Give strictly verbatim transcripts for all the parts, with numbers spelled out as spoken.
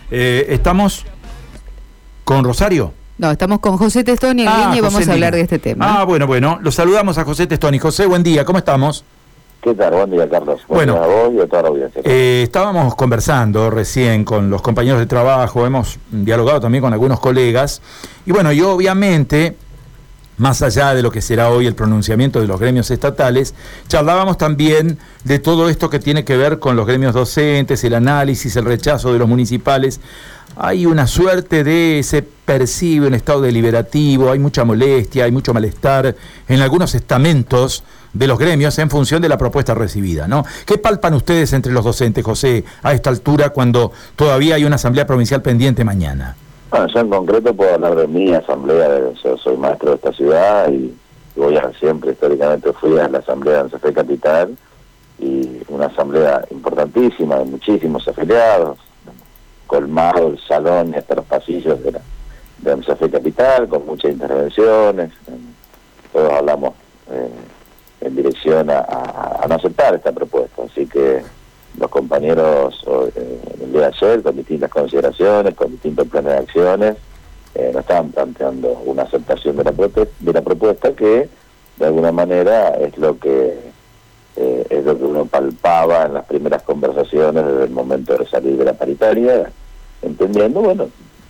Eh, estamos con Rosario. No, estamos con José Testoni en ah, línea y José vamos a hablar Lina. de este tema. Ah, bueno, bueno, lo saludamos a José Testoni. José, buen día, ¿cómo estamos? ¿Qué tal? Buen día, Carlos. Buen Bueno, día a vos y a toda la audiencia. Eh, estábamos conversando recién con los compañeros de trabajo, hemos dialogado también con algunos colegas, y bueno, y obviamente, más allá de lo que será hoy el pronunciamiento de los gremios estatales, charlábamos también de todo esto que tiene que ver con los gremios docentes, el análisis, el rechazo de los municipales. Hay una suerte de, se percibe un estado deliberativo, hay mucha molestia, hay mucho malestar en algunos estamentos de los gremios en función de la propuesta recibida, ¿no? ¿Qué palpan ustedes entre los docentes, José, a esta altura cuando todavía hay una asamblea provincial pendiente mañana? Bueno, yo en concreto puedo hablar de mi asamblea, yo soy maestro de esta ciudad y voy a siempre, históricamente fui a la asamblea de ANSEFE Capital, y una asamblea importantísima, de muchísimos afiliados, colmado el salón y hasta los pasillos de la de ANSEFE Capital, con muchas intervenciones, todos hablamos eh, en dirección a, a, a no aceptar esta propuesta, así que los compañeros eh, el día de ayer, con distintas consideraciones, con distintos planes de acciones, eh, nos estaban planteando una aceptación de la, de la propuesta que de alguna manera es lo que eh, es lo que uno palpaba en las primeras conversaciones desde el momento de salir de la paritaria, entendiendo, bueno,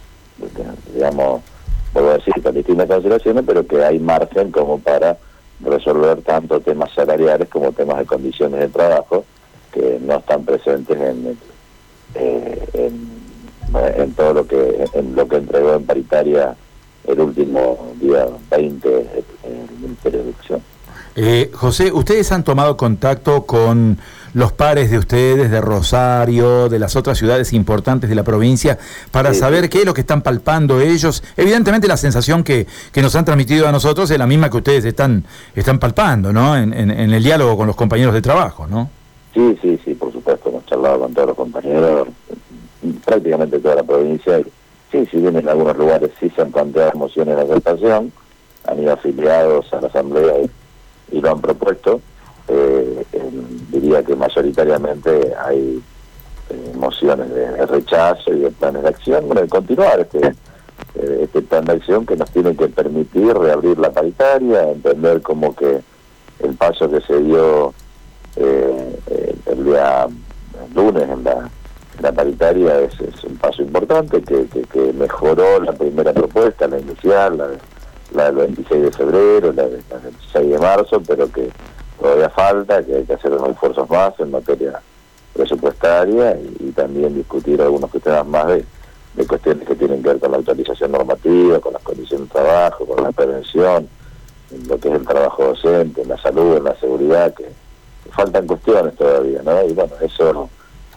digamos, vuelvo a decir, con distintas consideraciones, pero que hay margen como para resolver tanto temas salariales como temas de condiciones de trabajo que no están presentes en, eh, en, en todo lo que en lo que entregó en paritaria el último día veinte el Ministerio de Educación. Eh, José, ¿ustedes han tomado contacto con los pares de ustedes, de Rosario, de las otras ciudades importantes de la provincia, para sí, saber sí. qué es lo que están palpando ellos? Evidentemente la sensación que, que nos han transmitido a nosotros es la misma que ustedes están están palpando, ¿no? En, en, en el diálogo con los compañeros de trabajo, ¿no? Sí, sí, sí, por supuesto, hemos charlado con todos los compañeros, prácticamente toda la provincia, y sí, si bien en algunos lugares sí se han planteado mociones de aceptación, han ido afiliados a la asamblea y y lo han propuesto, eh, eh, diría que mayoritariamente hay eh, mociones de, de rechazo y de planes de acción, bueno, de continuar este, eh, este plan de acción que nos tiene que permitir reabrir la paritaria, entender como que el paso que se dio eh, eh, el día el lunes en la, en la paritaria es, es un paso importante, que, que, que mejoró la primera propuesta, la inicial, la de la del veintiséis de febrero, la, de, la del seis de marzo, pero que todavía falta, que hay que hacer unos esfuerzos más en materia presupuestaria y, y también discutir algunos temas más de, de cuestiones que tienen que ver con la actualización normativa, con las condiciones de trabajo, con la prevención, en lo que es el trabajo docente, en la salud, en la seguridad, que, que faltan cuestiones todavía, ¿no? Y bueno, eso,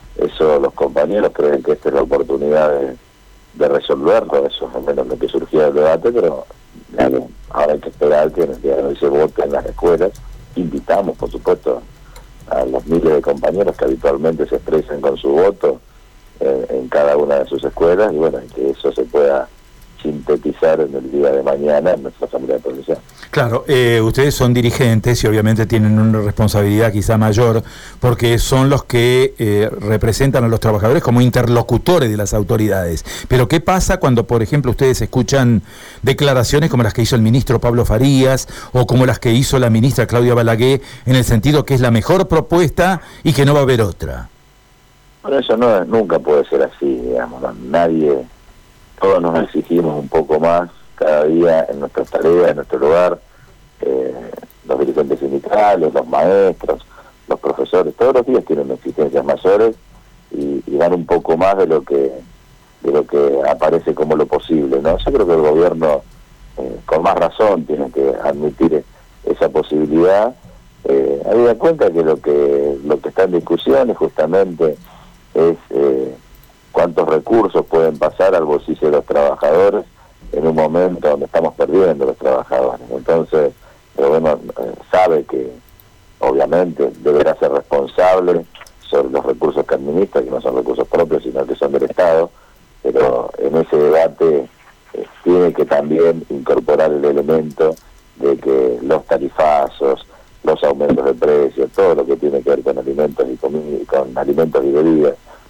eso los compañeros creen que esta es la oportunidad de, de resolverlo, eso es al menos lo que surgió del debate, pero claro, ahora hay que esperar que en el día de hoy se vote en las escuelas. Invitamos, por supuesto, a los miles de compañeros que habitualmente se expresen con su voto eh, en cada una de sus escuelas, y bueno, que eso se pueda sintetizar en el día de mañana en nuestra asamblea provincial. Claro, eh, ustedes son dirigentes y obviamente tienen una responsabilidad quizá mayor porque son los que eh, representan a los trabajadores como interlocutores de las autoridades. Pero ¿qué pasa cuando, por ejemplo, ustedes escuchan declaraciones como las que hizo el ministro Pablo Farías o como las que hizo la ministra Claudia Balaguer, en el sentido que es la mejor propuesta y que no va a haber otra? Bueno, eso no, nunca puede ser así, digamos, no, nadie... Todos nos exigimos un poco más cada día en nuestras tareas, en nuestro lugar, eh, los dirigentes sindicales, los maestros, los profesores, todos los días tienen exigencias mayores y, y dan un poco más de lo que de lo que aparece como lo posible, ¿no? Yo creo que el gobierno, eh, con más razón, tiene que admitir esa posibilidad, eh, habida cuenta que lo que lo que está en discusión es justamente es... Eh, cuántos recursos pueden pasar al bolsillo de los trabajadores en un momento donde estamos perdiendo los trabajadores. Entonces, el gobierno eh, sabe que obviamente deberá ser responsable sobre los recursos que administra, que no son recursos propios, sino que son del Estado, pero en ese debate eh, tiene que también incorporar el elemento de que los tarifazos, los aumentos de precios, todo lo que tiene que ver con alimentos y comida, con alimentos y bebidas,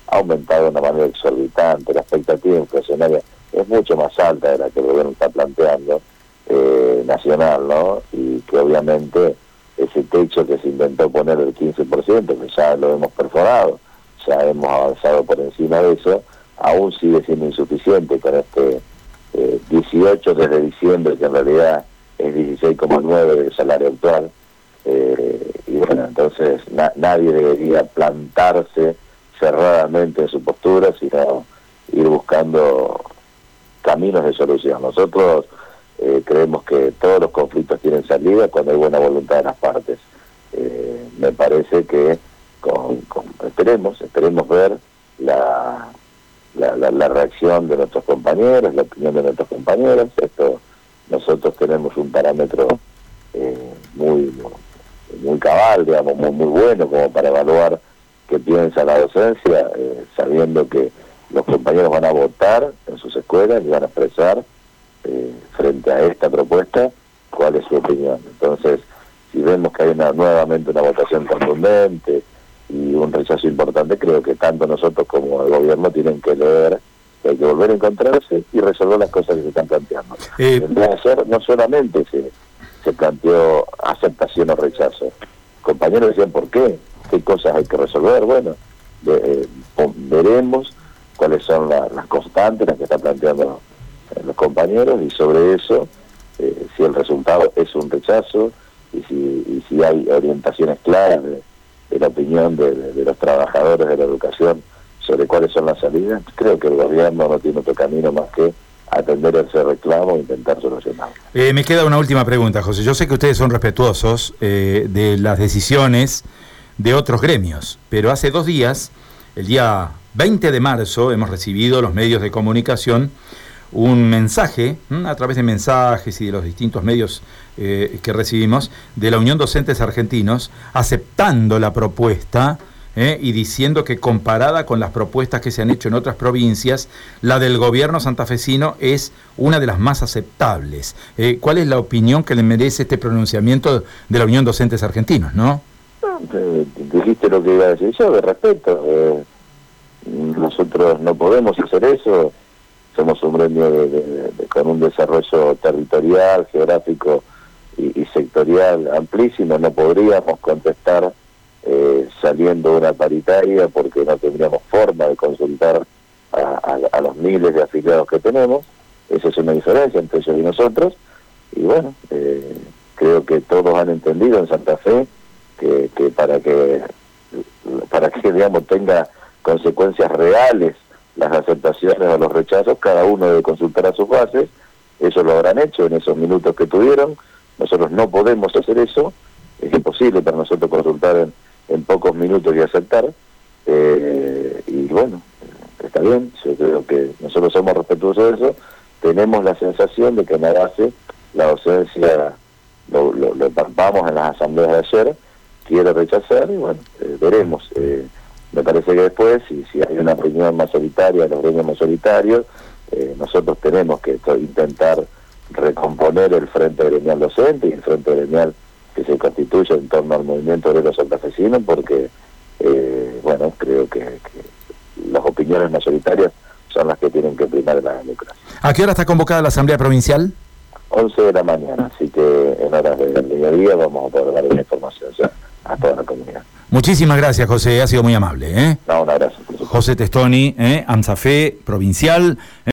ha aumentado de una manera exorbitante, la expectativa inflacionaria es mucho más alta de la que el gobierno está planteando, eh, nacional, ¿no? Y que obviamente ese techo que se intentó poner del quince por ciento, que ya lo hemos perforado, ya hemos avanzado por encima de eso, aún sigue siendo insuficiente con este eh, dieciocho desde diciembre, que en realidad es dieciséis coma nueve del salario actual. Eh, y bueno, entonces na nadie debería plantarse cerradamente en su postura, sino ir buscando caminos de solución. Nosotros eh, creemos que todos los conflictos tienen salida cuando hay buena voluntad de las partes. Eh, me parece que con, con, esperemos, esperemos ver la, la, la, la reacción de nuestros compañeros, la opinión de nuestros compañeros. Esto, nosotros tenemos un parámetro eh, muy, muy cabal, digamos, muy, muy bueno como para evaluar qué piensa la docencia, eh, sabiendo que los compañeros van a votar en sus escuelas y van a expresar eh, frente a esta propuesta cuál es su opinión. Entonces, si vemos que hay una, nuevamente una votación contundente y un rechazo importante, creo que tanto nosotros como el gobierno tienen que leer que hay que volver a encontrarse y resolver las cosas que se están planteando. Eh, Tendría ser, no solamente se, se planteó aceptación o rechazo. Compañeros decían, ¿por qué? ¿Qué cosas hay que resolver? Bueno, de, eh, veremos cuáles son la, las constantes, las que están planteando eh, los compañeros, y sobre eso, eh, si el resultado es un rechazo, y si, y si hay orientaciones claras de, de la opinión de, de, de los trabajadores de la educación sobre cuáles son las salidas, creo que el gobierno no tiene otro camino más que atender ese reclamo e intentar solucionarlo. Eh, me queda una última pregunta, José. Yo sé que ustedes son respetuosos eh, de las decisiones de otros gremios, pero hace dos días, el día veinte de marzo, hemos recibido los medios de comunicación un mensaje, ¿m? a través de mensajes y de los distintos medios eh, que recibimos, de la Unión Docentes Argentinos, aceptando la propuesta eh, y diciendo que comparada con las propuestas que se han hecho en otras provincias, la del gobierno santafesino es una de las más aceptables. Eh, ¿Cuál es la opinión que le merece este pronunciamiento de la Unión Docentes Argentinos, no? Eh, dijiste lo que iba a decir yo, de respeto. Eh, nosotros no podemos hacer eso. Somos un gremio de, de, de, con un desarrollo territorial, geográfico y, y sectorial amplísimo. No podríamos contestar eh, saliendo de una paritaria porque no tendríamos forma de consultar a, a, a los miles de afiliados que tenemos. Esa es una diferencia entre ellos y nosotros. Y bueno, eh, creo que todos han entendido en Santa Fe que, que para que para que digamos tenga consecuencias reales las aceptaciones o los rechazos, cada uno debe consultar a sus bases. Ellos lo habrán hecho en esos minutos que tuvieron. Nosotros no podemos hacer eso, es imposible para nosotros consultar en, en pocos minutos y aceptar. Eh, y bueno, está bien, yo creo que nosotros somos respetuosos de eso. Tenemos la sensación de que en la base la docencia, lo, lo, lo palpamos en las asambleas de ayer, quiere rechazar y bueno, eh, veremos. Eh, me parece que después, si, si hay una opinión mayoritaria, los gremios mayoritarios, eh, nosotros tenemos que intentar recomponer el frente gremial docente y el frente gremial que se constituye en torno al movimiento obrero santafesino, porque, eh, bueno, creo que, que las opiniones mayoritarias son las que tienen que primar en la democracia. ¿A qué hora está convocada la Asamblea Provincial? once de la mañana, así que en horas del mediodía vamos a poder dar una información ya a toda la comunidad. Muchísimas gracias, José, ha sido muy amable. ¿eh? No, un abrazo. José Testoni, eh, AMSAFE Provincial.